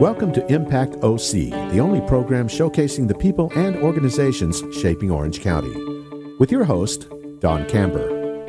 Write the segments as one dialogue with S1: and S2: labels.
S1: Welcome to Impact OC, the only program showcasing the people and organizations shaping Orange County. With your host, Don Camber.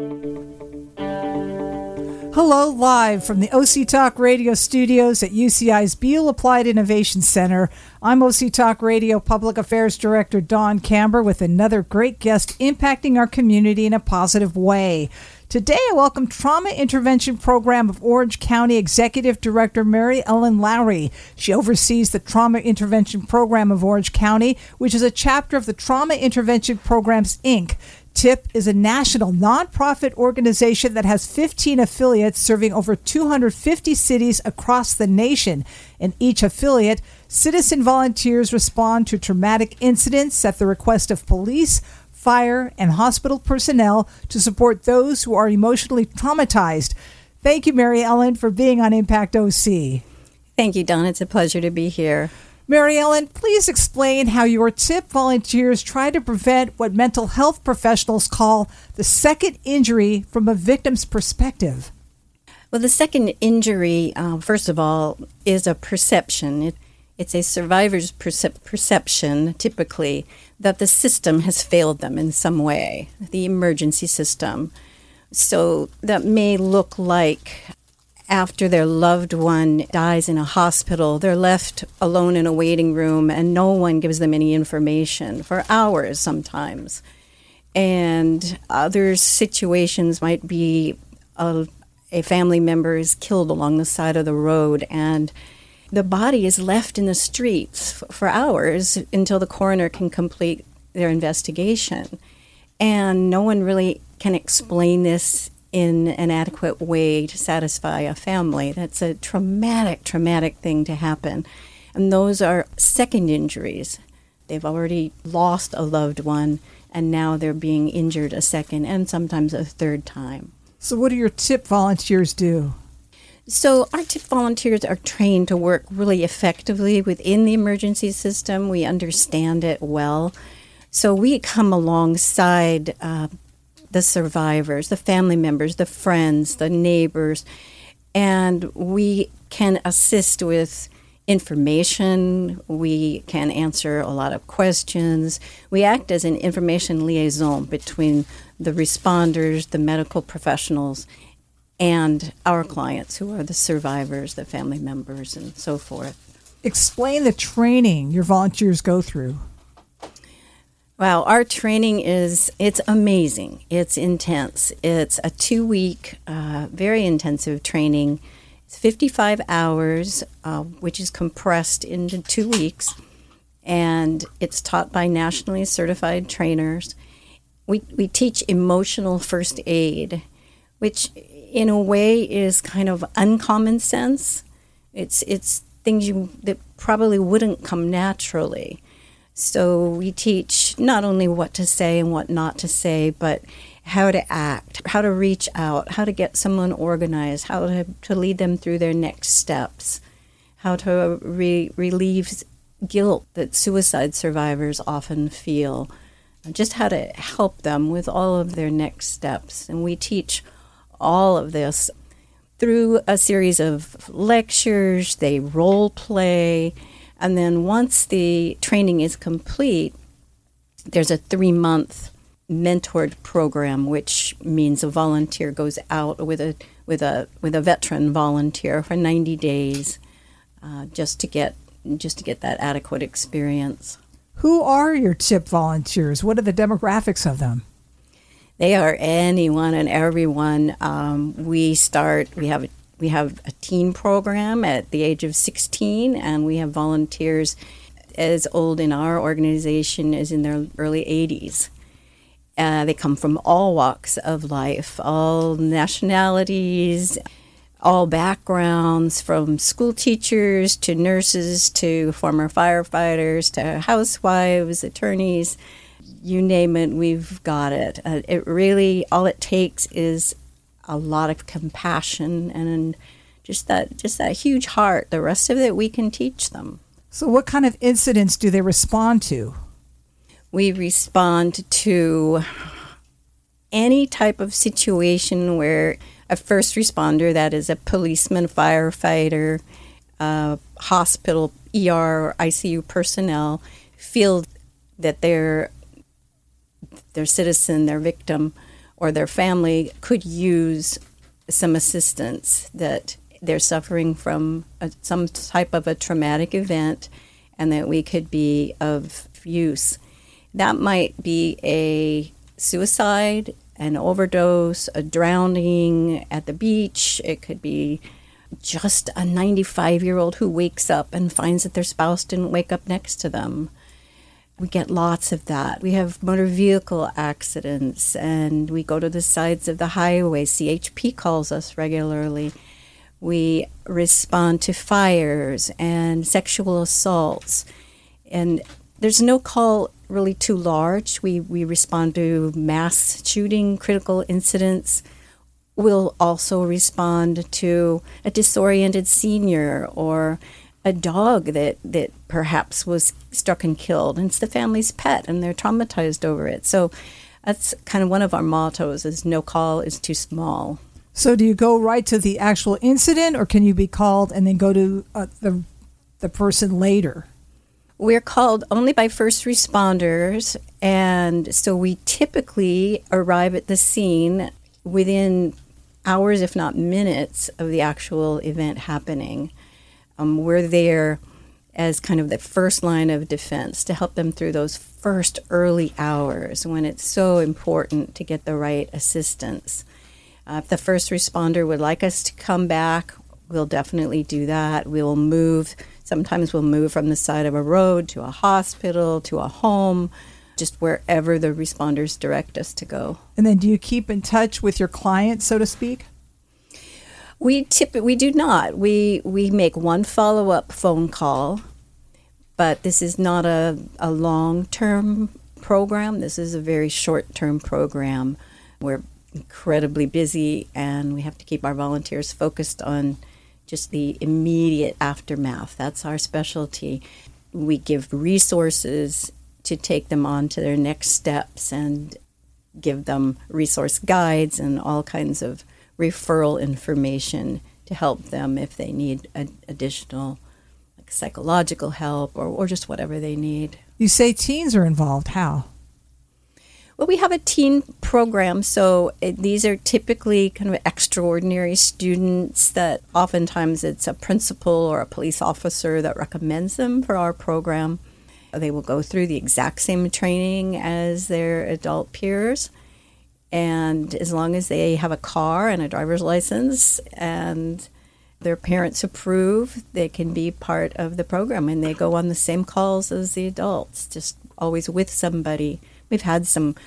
S2: Hello, live from the OC Talk Radio studios at UCI's Beal Applied Innovation Center. I'm OC Talk Radio Public Affairs Director Don Camber with another great guest impacting our community in a positive way. Today, I welcome Trauma Intervention Program of Orange County Executive Director Mary Ellen Lowry. She oversees the Trauma Intervention Program of Orange County, which is a chapter of the Trauma Intervention Programs, Inc. TIP is a national nonprofit organization that has 15 affiliates serving over 250 cities across the nation. In each affiliate, citizen volunteers respond to traumatic incidents at the request of police, fire, and hospital personnel to support those who are emotionally traumatized. Thank you, Mary Ellen, for being on Impact OC.
S3: Thank you, Don. It's a pleasure to be here.
S2: Mary Ellen, please explain how your TIP volunteers try to prevent what mental health professionals call the second injury from a victim's perspective.
S3: Well, the second injury, first of all, is a perception. It's a survivor's perception, typically, that the system has failed them in some way, the emergency system. So that may look like after their loved one dies in a hospital, they're left alone in a waiting room and no one gives them any information for hours sometimes. And other situations might be a family member is killed along the side of the road and the body is left in the streets for hours until the coroner can complete their investigation. And no one really can explain this in an adequate way to satisfy a family. That's a traumatic thing to happen. And those are second injuries. They've already lost a loved one, and now they're being injured a second and sometimes a third time.
S2: So what do your TIP volunteers do?
S3: So our TIP volunteers are trained to work really effectively within the emergency system. We understand it well. So we come alongside the survivors, the family members, the friends, the neighbors, and we can assist with information. We can answer a lot of questions. We act as an information liaison between the responders, the medical professionals, and our clients who are the survivors, the family members, and so forth.
S2: Explain the training your volunteers go through.
S3: Wow, our training it's amazing. It's intense. It's a 2-week, very intensive training. It's 55 hours, which is compressed into 2 weeks, and it's taught by nationally certified trainers. We teach emotional first aid, which in a way is kind of uncommon sense. It's things that probably wouldn't come naturally. So we teach not only what to say and what not to say, but how to act, how to reach out, how to get someone organized, how to lead them through their next steps, how to relieve guilt that suicide survivors often feel, just how to help them with all of their next steps. And we teach all of this through a series of lectures. They role play. And then once the training is complete, there's a 3-month mentored program, which means a volunteer goes out with a veteran volunteer for 90 days, just to get that adequate experience.
S2: Who are your TIP volunteers? What are the demographics of them?
S3: They are anyone and everyone. We have a teen program at the age of 16, and we have volunteers as old in our organization as in their early 80s. They come from all walks of life, all nationalities, all backgrounds, from school teachers to nurses to former firefighters to housewives, attorneys, you name it, we've got it. It really, all it takes is a lot of compassion and just that huge heart. The rest of it we can teach them.
S2: So what kind of incidents do they respond to?
S3: We respond to any type of situation where a first responder, that is a policeman, firefighter, hospital, ER, or ICU personnel feel that their citizen, their victim, or their family could use some assistance, that they're suffering from some type of a traumatic event, and that we could be of use. That might be a suicide, an overdose, a drowning at the beach. It could be just a 95-year-old who wakes up and finds that their spouse didn't wake up next to them. We get lots of that. We have motor vehicle accidents, and we go to the sides of the highway. CHP calls us regularly. We respond to fires and sexual assaults. And there's no call really too large. We respond to mass shooting, critical incidents. We'll also respond to a disoriented senior or a dog that perhaps was struck and killed, and it's the family's pet, and they're traumatized over it. So that's kind of one of our mottos, is no call is too small.
S2: So do you go right to the actual incident, or can you be called and then go to the person later?
S3: We're called only by first responders, and so we typically arrive at the scene within hours, if not minutes, of the actual event happening. We're there as kind of the first line of defense to help them through those first early hours when it's so important to get the right assistance. If the first responder would like us to come back, we'll definitely do that. We'll move. Sometimes we'll move from the side of a road to a hospital, to a home, just wherever the responders direct us to go.
S2: And then do you keep in touch with your client, so to speak?
S3: We do not. We make one follow-up phone call, but this is not a long-term program. This is a very short-term program. We're incredibly busy, and we have to keep our volunteers focused on just the immediate aftermath. That's our specialty. We give resources to take them on to their next steps and give them resource guides and all kinds of referral information to help them if they need additional psychological help or just whatever they need.
S2: You say teens are involved. How?
S3: Well, we have a teen program, so these are typically kind of extraordinary students that oftentimes it's a principal or a police officer that recommends them for our program. They will go through the exact same training as their adult peers. And as long as they have a car and a driver's license and their parents approve, they can be part of the program. And they go on the same calls as the adults, just always with somebody. We had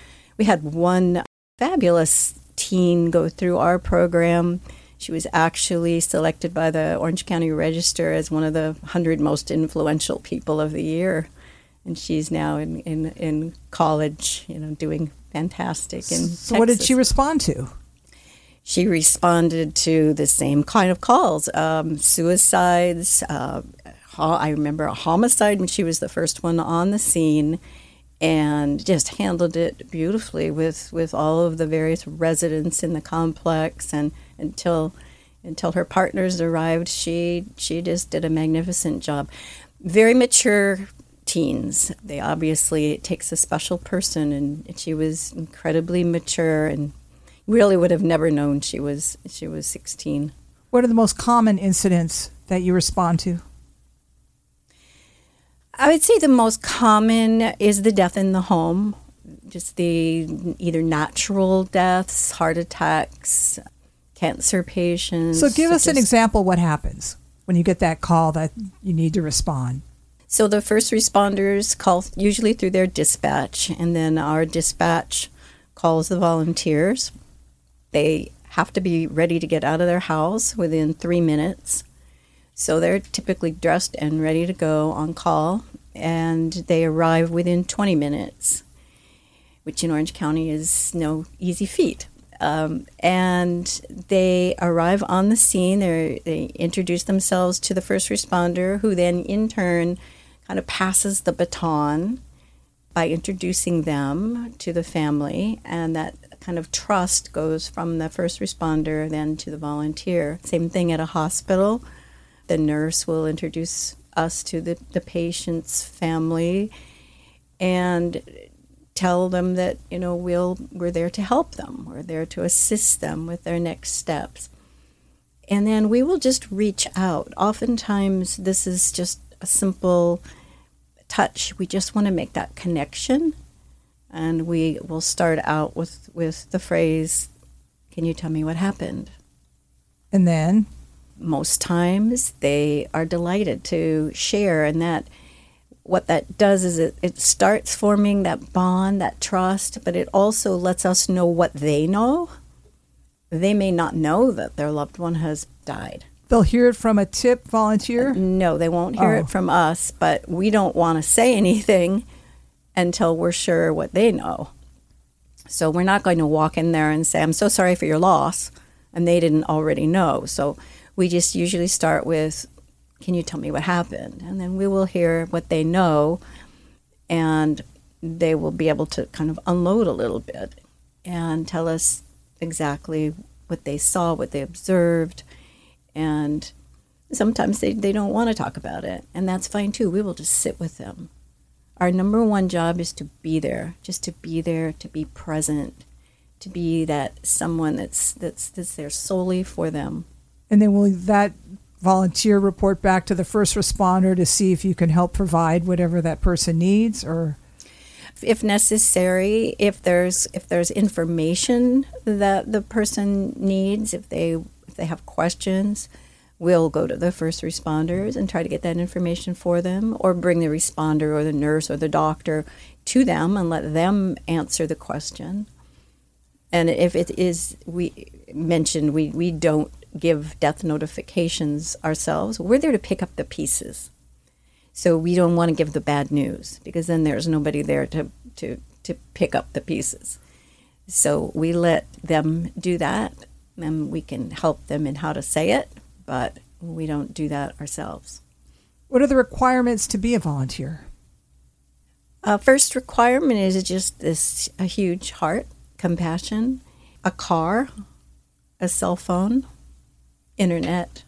S3: one fabulous teen go through our program. She was actually selected by the Orange County Register as one of the 100 most influential people of the year. And she's now in college, doing fantastic in Texas.
S2: So what did she respond to?
S3: She responded to the same kind of calls, suicides. I remember a homicide when she was the first one on the scene, and just handled it beautifully with all of the various residents in the complex. And until her partners arrived, she just did a magnificent job. Very mature teens. It takes a special person, and she was incredibly mature and really would have never known she was 16.
S2: What are the most common incidents that you respond to?
S3: I would say the most common is the death in the home, just the either natural deaths, heart attacks, cancer patients.
S2: So give us an example what happens when you get that call that you need to respond.
S3: So the first responders call usually through their dispatch, and then our dispatch calls the volunteers. They have to be ready to get out of their house within 3 minutes. So they're typically dressed and ready to go on call, and they arrive within 20 minutes, which in Orange County is no easy feat. And they arrive on the scene. They introduce themselves to the first responder, who then in turn kind of passes the baton by introducing them to the family, and that kind of trust goes from the first responder then to the volunteer. Same thing at a hospital. The nurse will introduce us to the patient's family and tell them that, we're there to help them. We're there to assist them with their next steps. And then we will just reach out. Oftentimes, this is just a simple touch. We just want to make that connection. And we will start out with the phrase, "Can you tell me what happened?"
S2: And then?
S3: Most times they are delighted to share, and that what that does is it starts forming that bond, that trust, but it also lets us know what they know. They may not know that their loved one has died.
S2: They'll hear it from a TIP volunteer?
S3: No, they won't hear it from us, but we don't want to say anything until we're sure what they know. So we're not going to walk in there and say, "I'm so sorry for your loss," and they didn't already know. So we just usually start with, "Can you tell me what happened?" And then we will hear what they know, and they will be able to kind of unload a little bit and tell us exactly what they saw, what they observed. And sometimes they don't want to talk about it, and that's fine too. We will just sit with them. Our number one job is to be there, just to be there, to be present, to be that someone that's there solely for them.
S2: And then will that volunteer report back to the first responder to see if you can help provide whatever that person needs, or?
S3: If necessary, if there's information that the person needs, if they have questions, we'll go to the first responders and try to get that information for them, or bring the responder or the nurse or the doctor to them and let them answer the question. And if it is, we mentioned we don't give death notifications ourselves. We're there to pick up the pieces. So we don't want to give the bad news, because then there's nobody there to pick up the pieces. So we let them do that, and we can help them in how to say it, but we don't do that ourselves.
S2: What are the requirements to be a volunteer?
S3: First requirement is just a huge heart, compassion, a car, a cell phone, internet.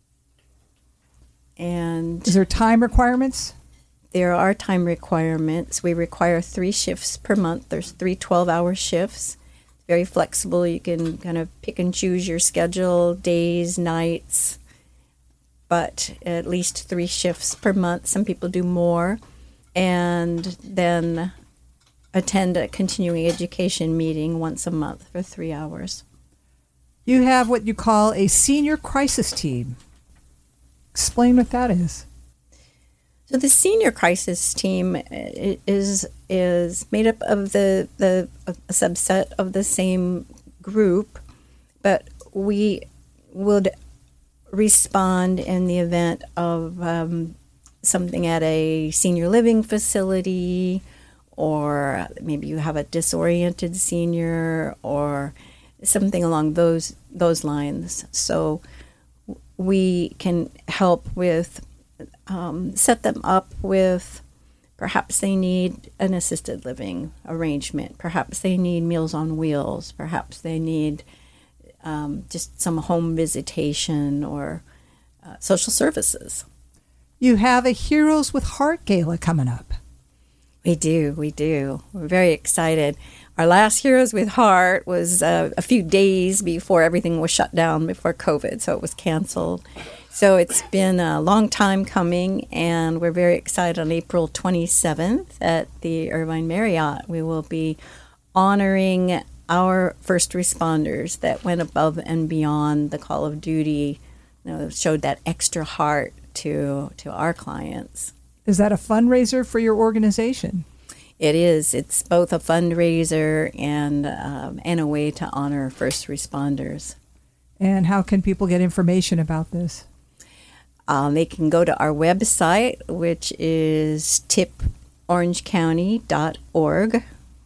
S3: And
S2: is there time requirements?
S3: There are time requirements. We require 3 shifts per month. There's 3 12-hour shifts. Very flexible. You can kind of pick and choose your schedule, days, nights, but at least 3 shifts per month. Some people do more. And then attend a continuing education meeting once a month for 3 hours.
S2: You have what you call a senior crisis team. Explain what that is.
S3: So the senior crisis team is made up of a subset of the same group, but we would respond in the event of something at a senior living facility, or maybe you have a disoriented senior or something along those lines. So we can help with set them up with, perhaps they need an assisted living arrangement, perhaps they need Meals on Wheels, perhaps they need just some home visitation or social services.
S2: You have a Heroes with Heart Gala coming up.
S3: We do. We're very excited. Our last Heroes with Heart was a few days before everything was shut down, before COVID, so it was canceled. So it's been a long time coming, and we're very excited. On April 27th at the Irvine Marriott, we will be honoring our first responders that went above and beyond the call of duty, showed that extra heart to our clients.
S2: Is that a fundraiser for your organization?
S3: It is. It's both a fundraiser and a way to honor first responders.
S2: And how can people get information about this?
S3: They can go to our website, which is tiporangecounty.org.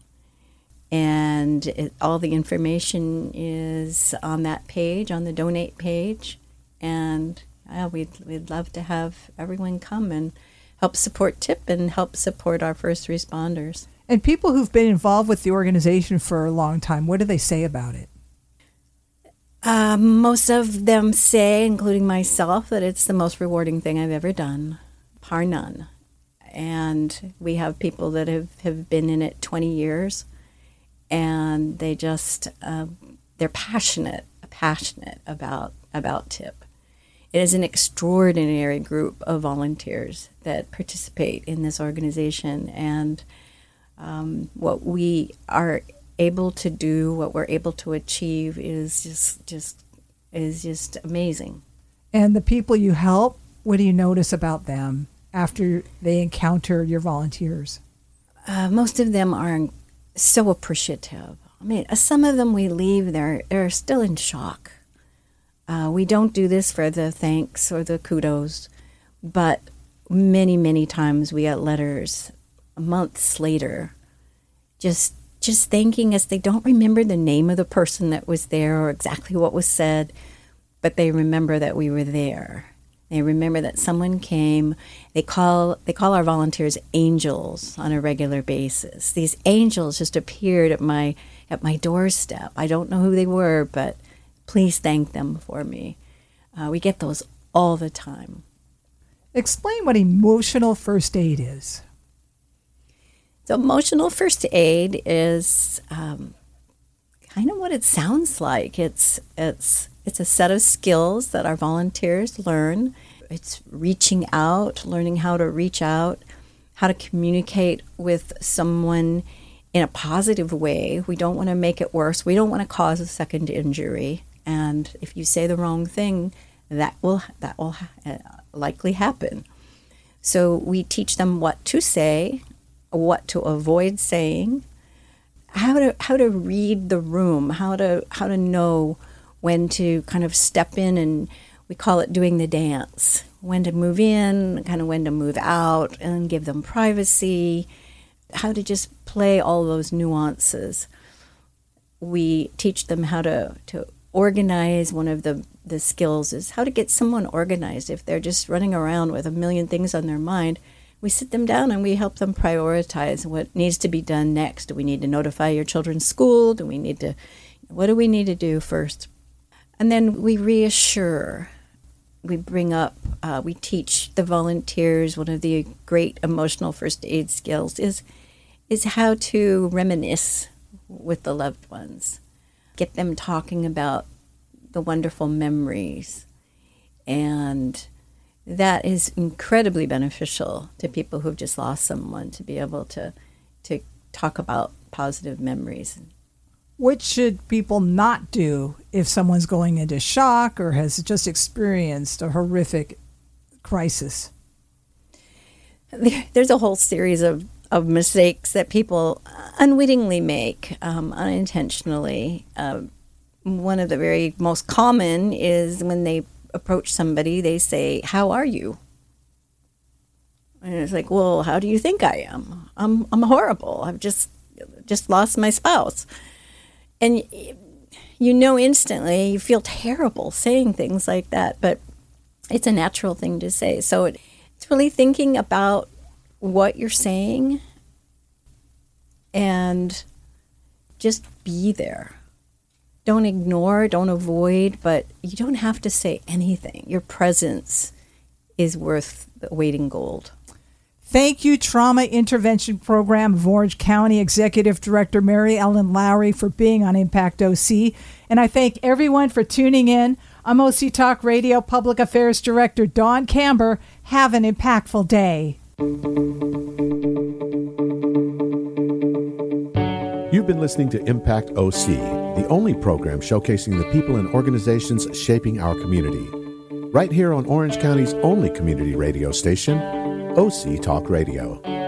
S3: And all the information is on that page, on the donate page. And we'd love to have everyone come and help support TIP and help support our first responders.
S2: And people who've been involved with the organization for a long time, what do they say about it?
S3: Most of them say, including myself, that it's the most rewarding thing I've ever done, par none. And we have people that have been in it 20 years, and they just, they're passionate about TIP. It is an extraordinary group of volunteers that participate in this organization, and what we are able to do, what we're able to achieve is just amazing.
S2: And the people you help, what do you notice about them after they encounter your volunteers?
S3: Most of them are so appreciative. I mean, some of them we leave, they're still in shock. We don't do this for the thanks or the kudos, but many, many times we get letters months later just thanking us. They don't remember the name of the person that was there or exactly what was said, but they remember that we were there. They remember that someone came. They call our volunteers angels on a regular basis. These angels just appeared at my doorstep. I don't know who they were, but please thank them for me. We get those all the time.
S2: Explain what emotional first aid is.
S3: So emotional first aid is kind of what it sounds like. It's a set of skills that our volunteers learn. It's reaching out, learning how to reach out, how to communicate with someone in a positive way. We don't want to make it worse. We don't want to cause a second injury. And if you say the wrong thing, that will likely happen. So we teach them what to say, what to avoid saying, how to read the room, how to know when to kind of step in, and we call it doing the dance, when to move in, kind of when to move out, and give them privacy, how to just play all those nuances. We teach them how to organize. One of the skills is how to get someone organized. If they're just running around with a million things on their mind, we sit them down and we help them prioritize what needs to be done next. Do we need to notify your children's school? What do we need to do first? And then we reassure. We bring up, we teach the volunteers, one of the great emotional first aid skills is how to reminisce with the loved ones. Get them talking about the wonderful memories. And that is incredibly beneficial to people who've just lost someone, to be able to talk about positive memories.
S2: What should people not do if someone's going into shock or has just experienced a horrific crisis?
S3: There's a whole series of mistakes that people unwittingly make, unintentionally. One of the very most common is when they approach somebody, they say, "How are you?" And it's like, well, how do you think I am? I'm horrible. I've just lost my spouse. And you know instantly, you feel terrible saying things like that, but it's a natural thing to say. So it's really thinking about what you're saying and just be there. Don't ignore, don't avoid, but you don't have to say anything. Your presence is worth the weight in gold.
S2: Thank you, Trauma Intervention Program of Orange County Executive Director Mary Ellen Lowry, for being on Impact OC. And I thank everyone for tuning in. I'm OC Talk Radio Public Affairs Director Dawn Camber. Have an impactful day.
S1: You've been listening to Impact OC, the only program showcasing the people and organizations shaping our community. Right here on Orange County's only community radio station, OC Talk Radio.